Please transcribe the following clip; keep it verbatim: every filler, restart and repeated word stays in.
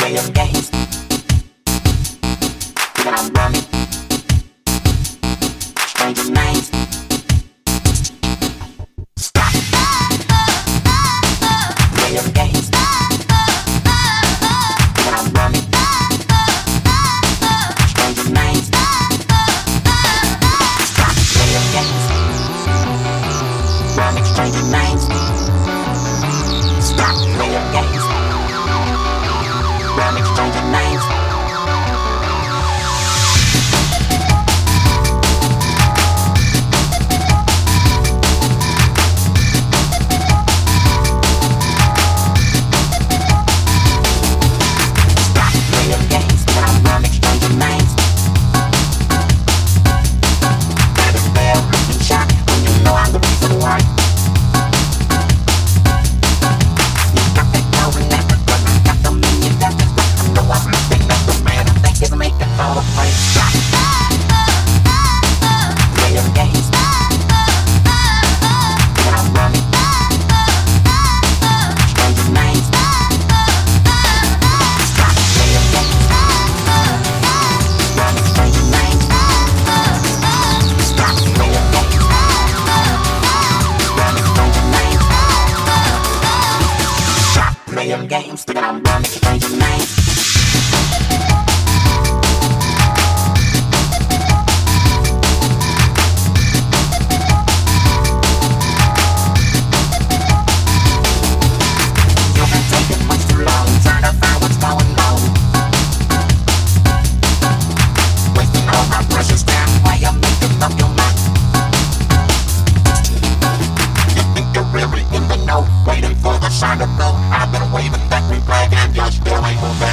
playing games. That I'm running. Stranger minds. Stop. Playing games. That I'm running. Stranger minds. Stop playing games. Running stranger minds. Stop playing games. Running stranger minds. Playing games that I'm running stranger minds. You've been taking much too long, trying to find what's going on. Wasting all my precious time while you're making up your mind. You think you're really in the know, waiting for the sign to go. I've been waving that green flag and you're still ain't moving.